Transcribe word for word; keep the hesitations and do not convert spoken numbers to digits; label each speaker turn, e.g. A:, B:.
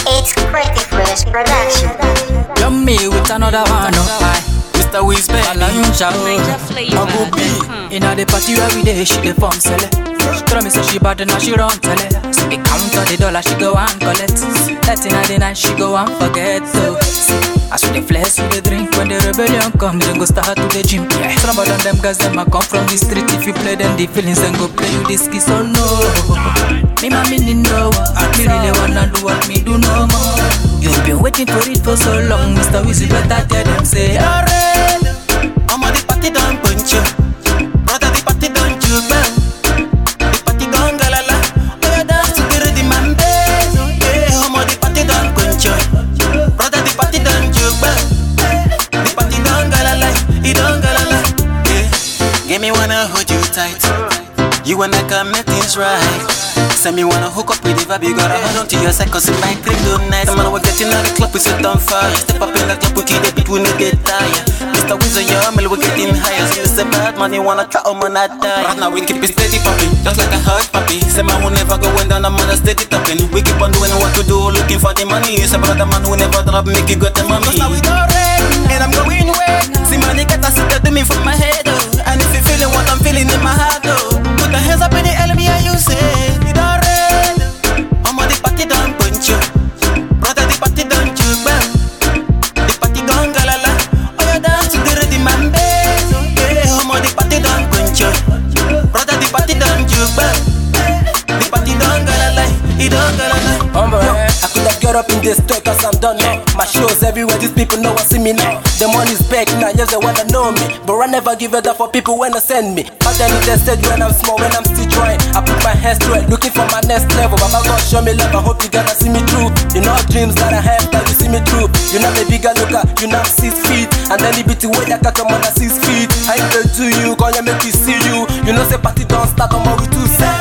A: It's Creative Fresh Production.
B: You're me with another one, oh, I Mister Wizbay, Alanja,
C: Flavor.
B: inna the party every day, she dey form sell it. She tell me say she bad now she run tell it. So the count of the dollar she go and collect. That inna the night she go and forget. So as we dey flex, we dey drink. When the rebellion come, then go start to the gym. Yeah. Some of them guys them a come from the street. If you play them the feelings, then go play you this kiss. So no, me ma me need no one. Me really wanna do what me do no more. You've been waiting for it for so long, Mister Wizzy. Better tell them say you're ready.
D: I'm on the party done punch you. Brother the party done juke bell. The party done galala. Oh you dance to the rhythm and bass. Yeah, I'm on the party done punch you. Brother the party done juke bell. The party done galala. He done galala. Yeah, give me wanna hold you tight. You and I can make things right. Say me wanna hook up with the vibe, you gotta hold on to your side. Cause in my crib don't night. Man, we're getting out the club, we set on fire. Step up in the club, we keep the beat, we need get tired. Mister Wizard, your mill, we're getting higher. So you say bad man, you wanna try, I'm gonna die. Right now we keep it steady popping, just like a hot puppy. Say man, we never going down, I'm on a steady topping. We keep on doing what we do, looking for the money. Say brother man, we never drop, make you got the money. Cause now we go red, and I'm going wet. See money get a sit to me from my head, oh. And if you feeling what I'm feeling in my heart, oh. Put the hands up in the L B and you say
E: I could have got up in this talk cause I'm done now. My shows everywhere, these people know I see me now. The money's back now, yes they wanna know me. But I never give it up for people when they send me. But then they said when I'm small, when I'm still trying, I put my hands to it, looking for my next level. Baba God show me love, I hope you gonna see me through. You know dreams that I have, that you see me through. You know me bigger looker, you know I'm six feet. And then the bit way that I come on at six feet. I ain't to you, call you make me see you. You know say party don't start, I'm always too sad.